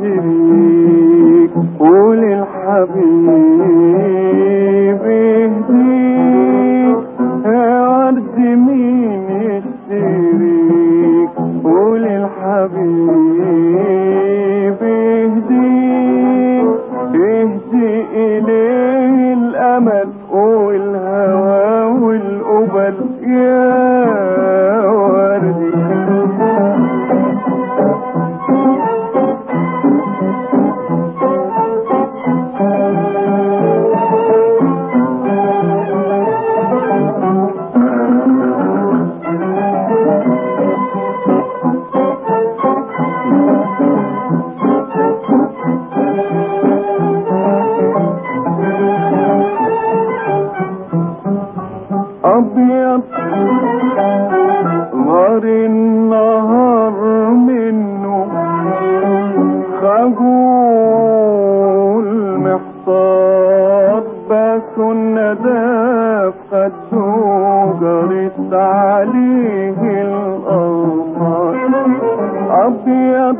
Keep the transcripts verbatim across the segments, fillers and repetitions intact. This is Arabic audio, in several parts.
الشريك وللحبيب اهديك يا ورد مين الشريك وللحبيب اهديك اهدي إليه الأمل والهوى والقبل يا وردي. أبيض غار النهار منه خجول محتار بس الندى في خده جرت عليه الأنهار. أبيض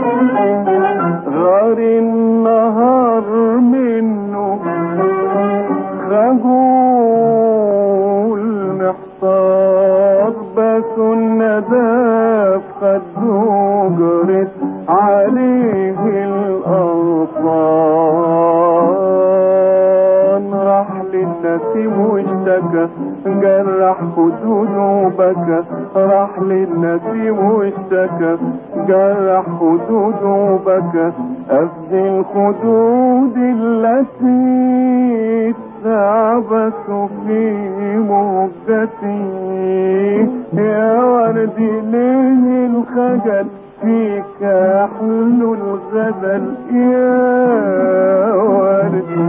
غار النهار منه خجول محتار بس الندى في خده جرت عليه الأغصان. راح للنسيم واشتكى جرح خدوده وبكى. راح للنسيم واشتكى جرح خدوده وبكى. أفدي الخدود التي تعبث في موجتي يا وردي ليه الخجل فيك يحلو الغزل يا وردي.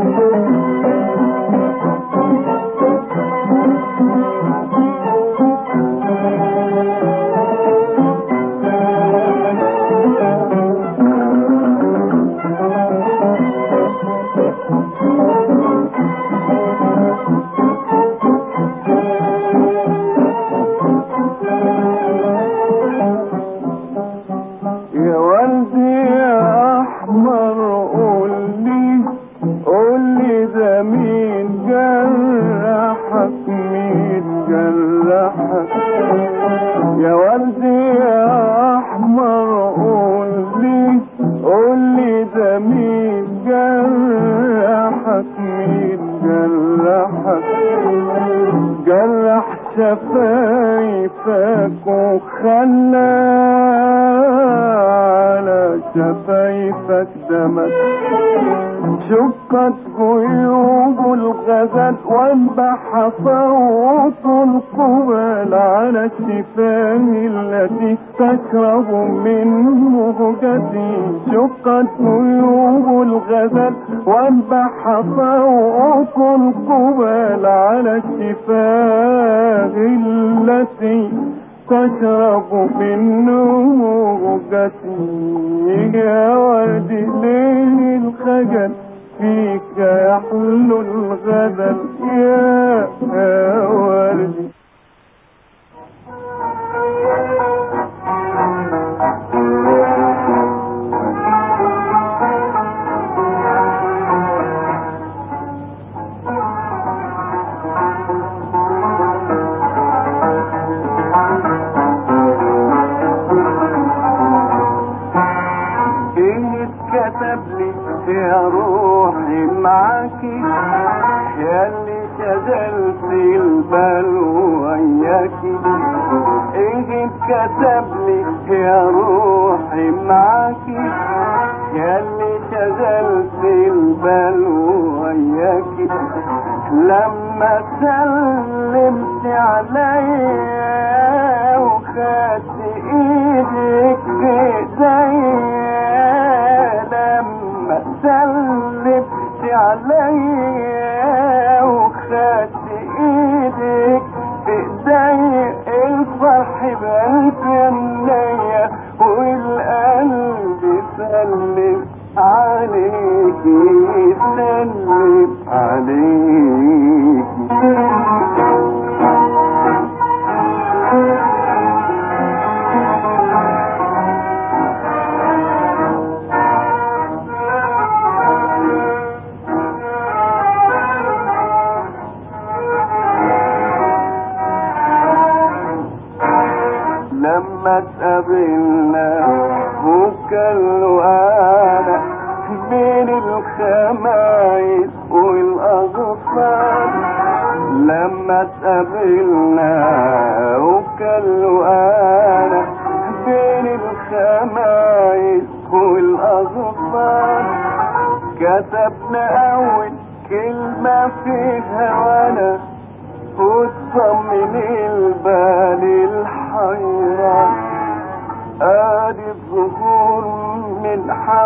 يا والدي يا أحمر قولي قولي ده مين جرحك مين جرحك. يا والدي يا أحمر قولي قولي ده مين جرحك مين جرحك. جرح شفايفك وخلى على شفايفك دمك. شقت جيوب الغزل وانبح صوت القبل على الشفاه التي تشرب من مهجتي. شقت جيوب الغزل وانبح صوت القبل على الشفاه التي تشرب من موجتي يا وردي ليه الخجل فيك يحلو الغزل يا وردي. كتب لي يا روحي معاكي يا اللي شغلت البال وياكي. ايه كتب لي يا روحي معاكي يا اللي شغلت البال وياكي. لما سلمت عليا وخدت ايدك في ايديا. لما سلمت عليا وخدت ايدك في ايديا. الفرح بان في عينيا والقلب سلم عليكي سلم عليكي. وانا بين الخمايس والاغصان، لما اتقابلنا وكلوا انا بين الخمايس والاغصان، كتبنا اول كلمة في هوانا وتصمم البال الحيران، ادي الظهور من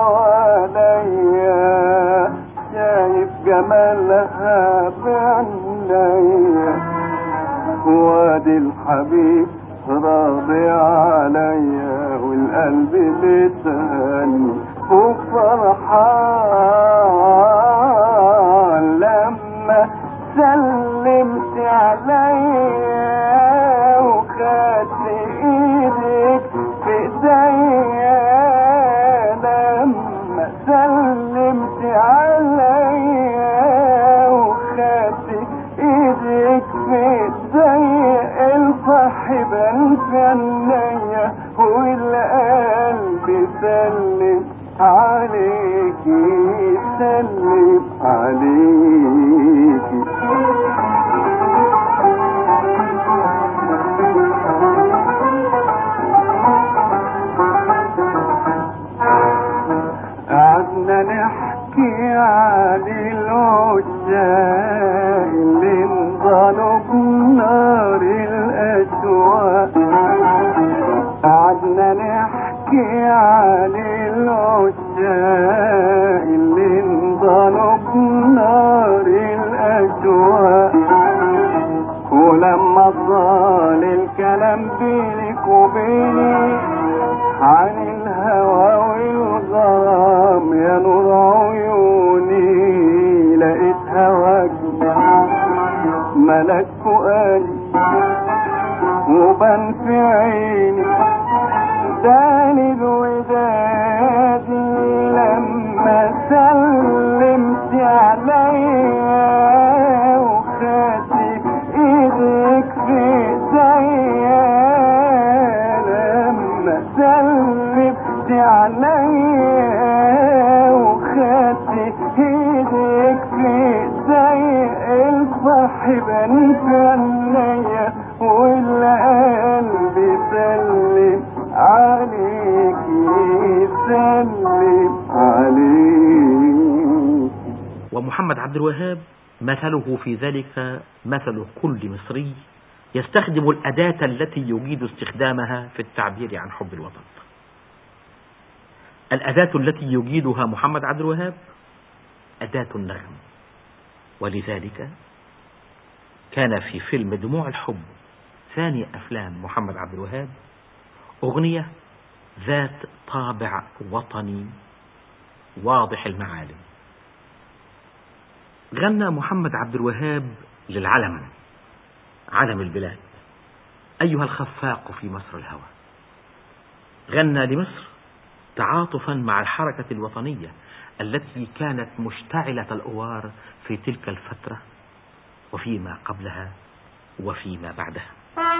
حواليا شايف جمالها بعينيا، وادي الحبيب راضي عليا والقلب بيتهني وفرحان، لما سلمت عليا وخدت ايدك في ايديا، لما سلمت عليا وخدت ايدك في ايديا، الفرح بان في عينيا والقلب سلم عليكي سلم عليكي. قعدنا نحكي عن العشاق اللي انضلوا بنار الأشواق، قعدنا نحكي عن العشاق اللي انضلوا بنار الأشواق، ولما طال الكلام بينك وبيني عن الهوى والغرام يا نور عيوني، لقيت هواك ملك فؤادي وبان في عيني داني الودادي، لما سلمت عليا وخدت ايدك في ايديا، لما سلمت عليا وخدت ايدك في ايديا، الفرح بان في عينيا والقلب سلم عليكي سلم عليكي. ومحمد عبد الوهاب مثله في ذلك مثل كل مصري يستخدم الأداة التي يجيد استخدامها في التعبير عن حب الوطن. الأداة التي يجيدها محمد عبد الوهاب أداة النغم، ولذلك كان في فيلم دموع الحب ثاني أفلام محمد عبد الوهاب أغنية ذات طابع وطني واضح المعالم. غنى محمد عبد الوهاب للعلم، علم البلاد، أيها الخفاق في مصر الهوى. غنى لمصر تعاطفا مع الحركة الوطنية التي كانت مشتعلة الأوار في تلك الفترة وفيما قبلها وفيما بعدها.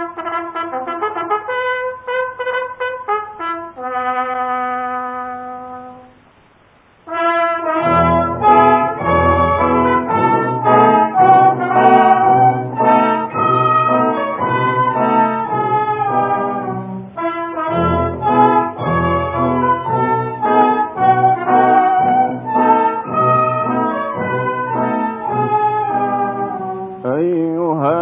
أيها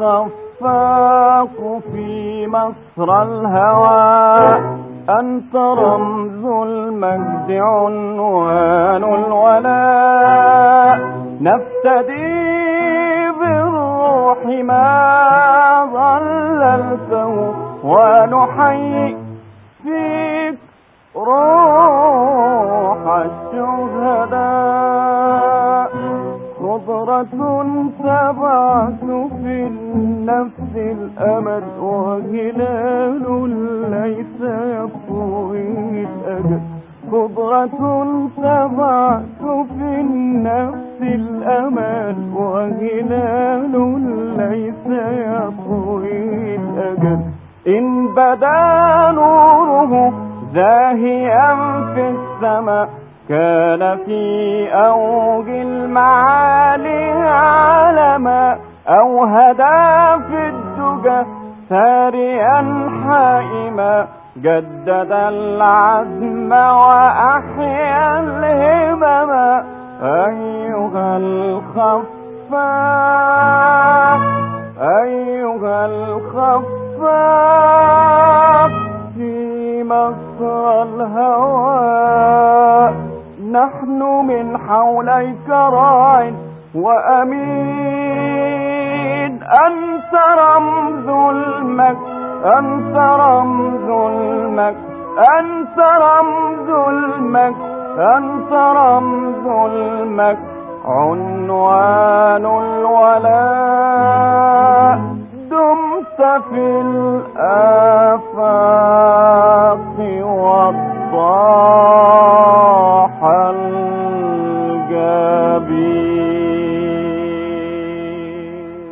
الخفاق في مصر الهوى، أنت رمز المجد عنوان الولاء، نفتدي بالروح ما ظللته ونحيي فيك روح الشهداء، خضرة تبعث في النفس الأمل وهلال ليس يطوي الأجل، خضرة تبعث في النفس الأمل وهلال ليس يطوي الأجل، إن بدا نوره زاهيا في السماء كان في أوج المعالي علما أوهدا في الدجى ساريا حائما جدد العزم وأحيا الهمم أيها الخفاف أيها الخفاف في مصر الهوى نحن من حوليك راع وأمين أنت رمز المجد أنت رمز المجد أنت رمز المجد أنت رمز المجد عنوان الولاء دمت في الآفاق والضاح الجبين.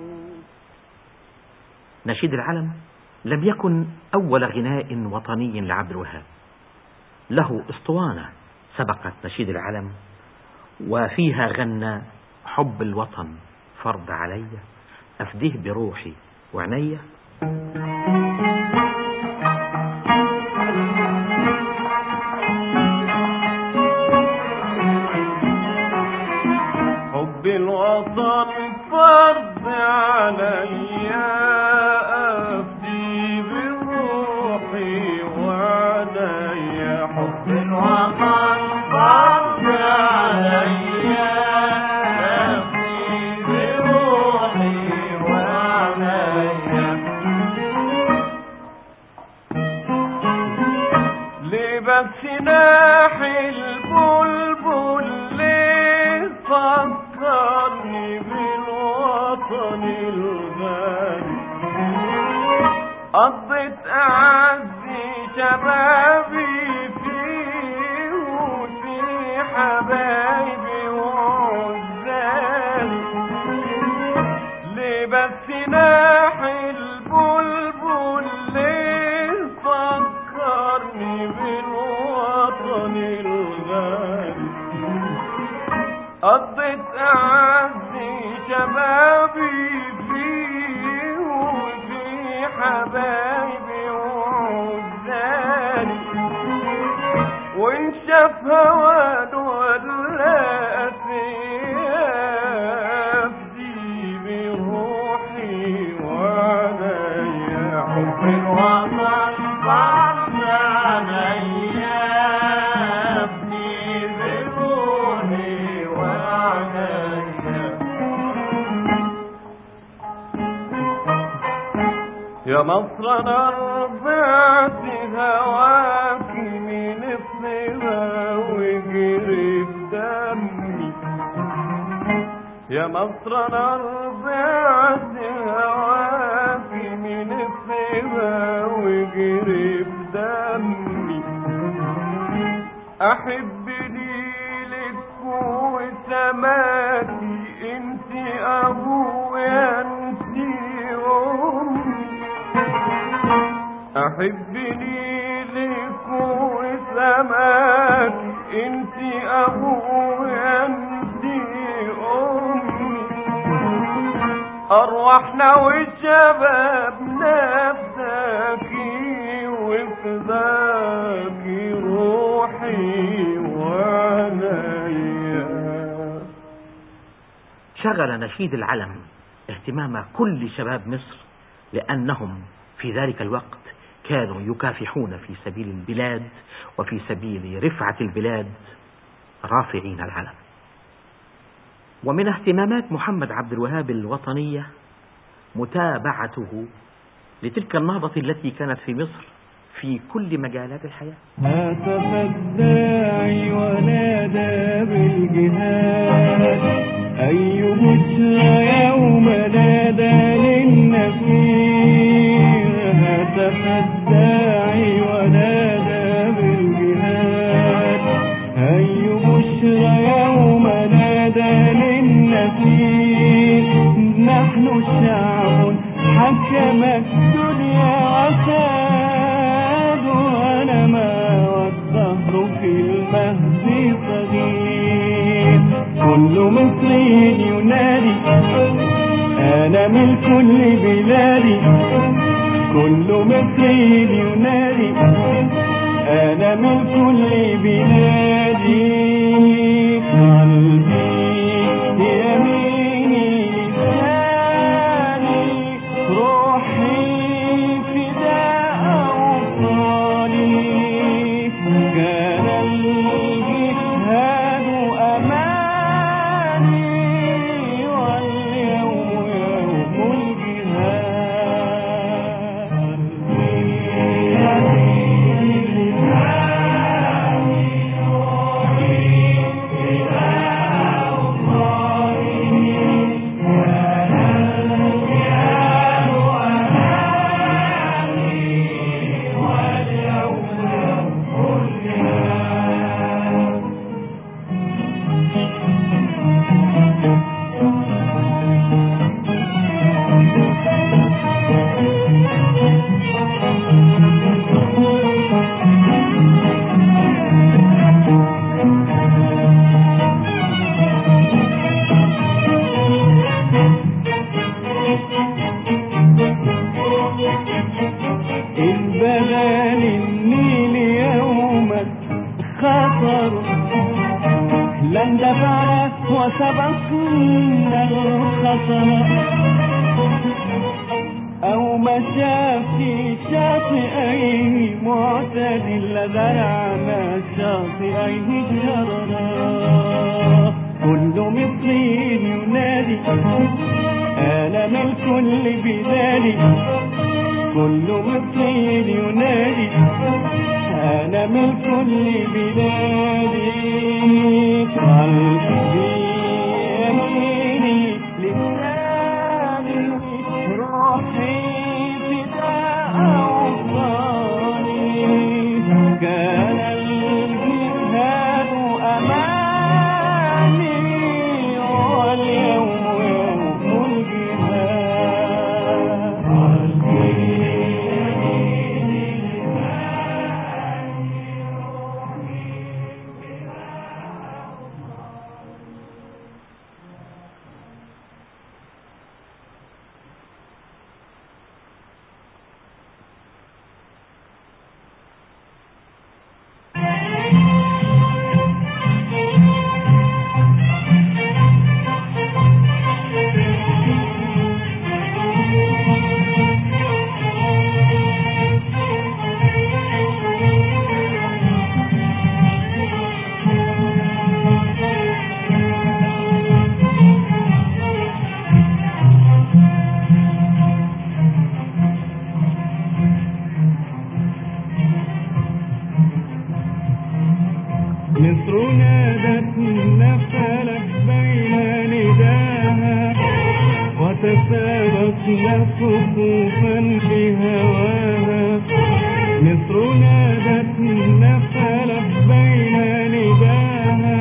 نشيد العلم لم يكن أول غناء وطني لعبد الوهاب، له اسطوانة سبقت نشيد العلم وفيها غنى حب الوطن فرض علي أفديه بروحي وعنيا. حب الوطن فرض علي أفدي بروحي وعنيا. حب الوطن فرض علي أفدي بروحي وعنيا. لبس ناح البلبل فكرني بالوطن الغالي قضيت أعزي شبابي فيه وفي حبايبي وعزالي. لبس ناح البلبل ليه فكرني بالوطن الغالي قضيت أعزي شبابي فيه وفي حبايبي وعزالي. وانشف هوان ولا أفدي بروحي وعنيا. حب الوطن فرض عليا أفدي بروحي وعنيا. يا مصر أنا ربعت هواك من الصبا وجري بدمي. يا مصر أنا ربعت هواك من الصبا وجري بدمي. أحب ليلك وسماكي انتي أبويا انتي أمي. أحب ليلك وسماكي انتي أبويا انتي أمي. أرواحنا وشبابنا فداكي وفداكي روحي وعنيا. شغل نشيد العلم اهتمام كل شباب مصر لأنهم في ذلك الوقت كانوا يكافحون في سبيل البلاد وفي سبيل رفعة البلاد رافعين العلم. ومن اهتمامات محمد عبد الوهاب الوطنية متابعته لتلك النهضة التي كانت في مصر في كل مجالات الحياة. هاتف الداعي ونادى بالجهاد أي بشرى يوم نادى للنفير. هاتف الداعي ونادى بالجهاد أي بشرى يوم نادى للنفير. نحن شعب حكم الدنيا عساد ونما والدهر في كل مصري ينادي أنا من كل بلادي، كل مصري ينادي أنا من كل بلادي. قلبي يميني لساني روحي فداء أوطاني، كان الجهاد أماني واليوم يوم الجهاد. البلال النيل يوما خطر لن دفع وسبقنا الخطر، أو مشى في شاطئيه معتدل زرعنا شاطئيه شررا. كل مصري ينادي أنا من كل بلادي، كل مصري ينادي أنا من كل بلادي. قلبي يميني لساني روحي فداء أوطاني، كان الجهاد أماني واليوم يوم الجهاد. مصر نادت نفلت بين نداها وتسابقنا صفوفا في هواها. مصر نادت نفلت بين نداها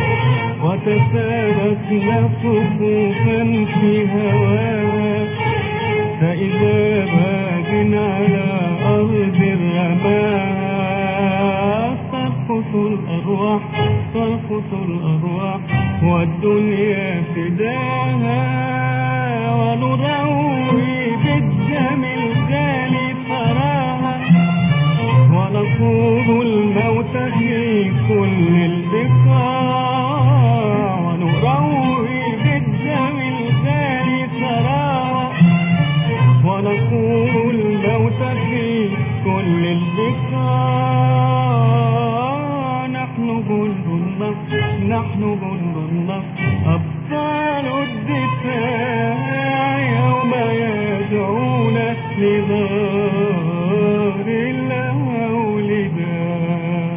وتسابقنا صفوفا في هواها، فإذا باغ على أرض الرماها ترقص الأرواح ترقص الأرواح والدنيا فداها، ونروي بالدم الغالي ثراها، ونخوض الموت في كل البقاع، ونروي بالدم الغالي ثراها، ونخوض الموت في كل البقاع. نحن جند النصر نحن جند النصر أبطال الدفاع، يوم يدعونا لدار الأولداء.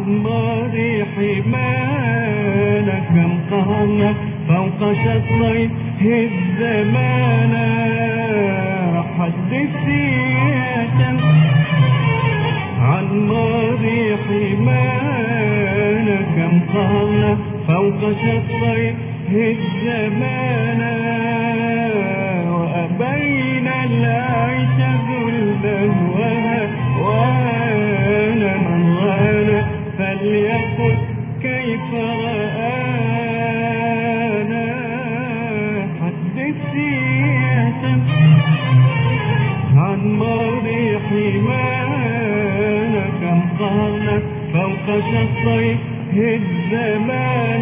ماضي حمانا كم قهرنا فوق شطيه الزمان حدث سياسا عن ماضي حمانا كم قهرنا فوق شطيه الزمان وأبينا العيش ذلا وهوانا من غانا فليقل كيف رآنا حدث سياسا عن ماضي حمانا كم قهرنا فوق شطيه الزمان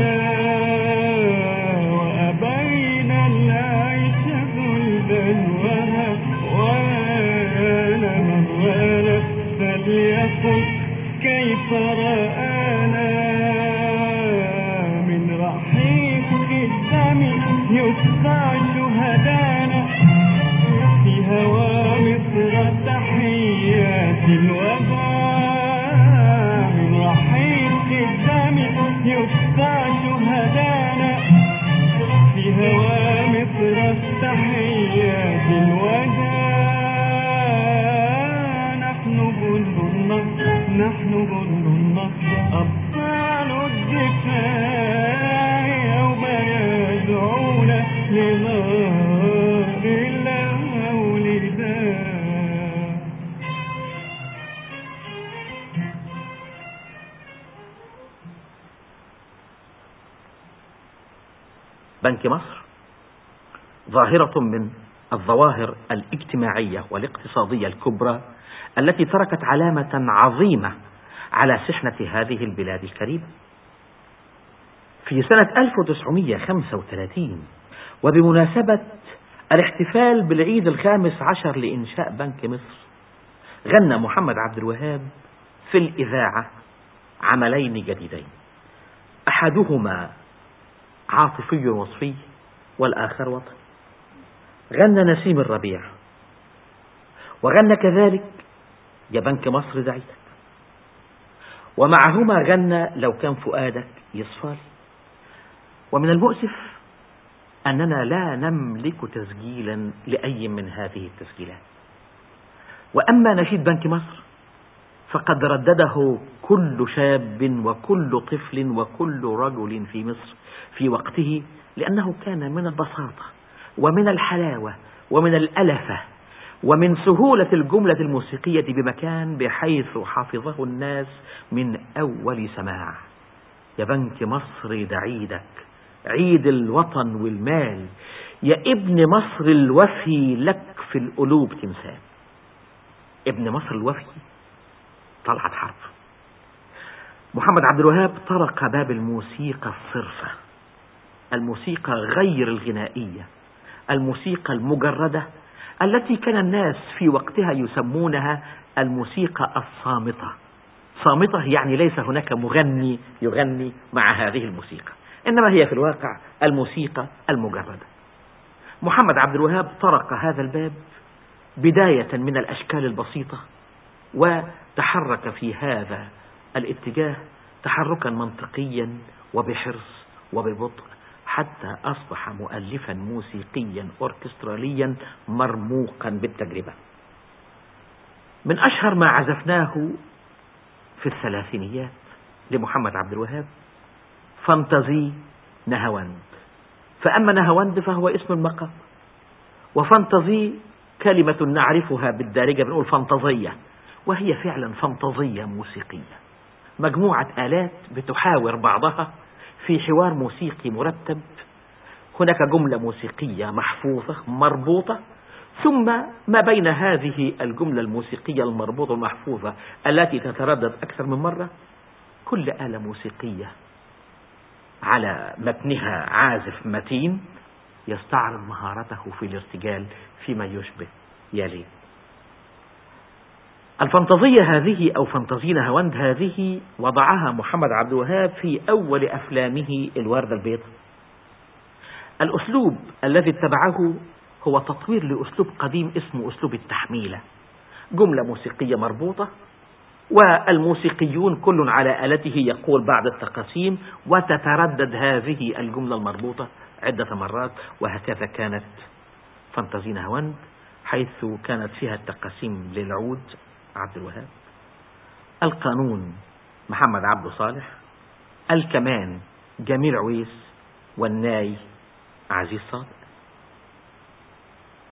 وأبينا العيش ذلا وهوانا من غانا فليقل كيف رآنا من رحيق الدم يسقى شهدانا في هوى مصر تحيات الوفاء من رحيق الدم يسقى شهدانا في هوى مصر تحيات الوفاء نحن جند النصر نحن جند النصر أبطال الدفاع يوم يدعونا لنار الأولداء. بنك مصر ظاهرة من الظواهر الاجتماعية والاقتصادية الكبرى التي تركت علامة عظيمة على سحنة هذه البلاد الكريمة. في سنة ألف وتسعمائة وخمسة وثلاثين وبمناسبة الاحتفال بالعيد الخامس عشر لإنشاء بنك مصر غنى محمد عبد الوهاب في الإذاعة عملين جديدين، أحدهما عاطفي وصفي والآخر وطني. غنى نسيم الربيع وغنى كذلك يا بنك مصر دعيتك، ومعهما غنى لو كان فؤادك يصفالي. ومن المؤسف أننا لا نملك تسجيلا لأي من هذه التسجيلات. وأما نشيد بنك مصر فقد ردده كل شاب وكل طفل وكل رجل في مصر في وقته، لأنه كان من البساطة ومن الحلاوة ومن الألفة ومن سهولة الجملة الموسيقية بمكان بحيث حفظه الناس من أول سماع. يا بنك مصر ده عيدك، عيد الوطن والمال، يا ابن مصر الوفي لك في القلوب تمثال. ابن مصر الوفي طلعت حرب. محمد عبد الوهاب طرق باب الموسيقى الصرفة، الموسيقى غير الغنائية، الموسيقى المجردة التي كان الناس في وقتها يسمونها الموسيقى الصامتة. صامتة يعني ليس هناك مغني يغني مع هذه الموسيقى، إنما هي في الواقع الموسيقى المجردة. محمد عبد الوهاب طرق هذا الباب بداية من الأشكال البسيطة، وتحرك في هذا الاتجاه تحركا منطقيا وبحرص وببطء حتى أصبح مؤلفا موسيقيا أوركستراليا مرموقا بالتجربة. من أشهر ما عزفناه في الثلاثينيات لمحمد عبد الوهاب فانتزي نهاوند. فأما نهاوند فهو اسم المقام، وفانتزي كلمة نعرفها بالدارجة بنقول فانتزية، وهي فعلا فانتزية موسيقية، مجموعة آلات بتحاور بعضها في حوار موسيقي مرتب. هناك جملة موسيقية محفوظة مربوطة، ثم ما بين هذه الجملة الموسيقية المربوطة المحفوظة التي تتردد أكثر من مرة كل آلة موسيقية على متنها عازف متين يستعرض مهارته في الارتجال فيما يشبه يلي. الفانتازية هذه أو فانتازي نهاوند هذه وضعها محمد عبد الوهاب في أول أفلامه الوردة البيضاء. الأسلوب الذي اتبعه هو تطوير لأسلوب قديم اسمه أسلوب التحميلة، جملة موسيقية مربوطة والموسيقيون كل على آلته يقول بعض التقاسيم، وتتردد هذه الجملة المربوطة عدة مرات. وهكذا كانت فانتازي نهاوند، حيث كانت فيها التقاسيم للعود عبد الوهاب، القانون محمد عبد صالح، الكمان جميل عويس، والناي عزيز صادق.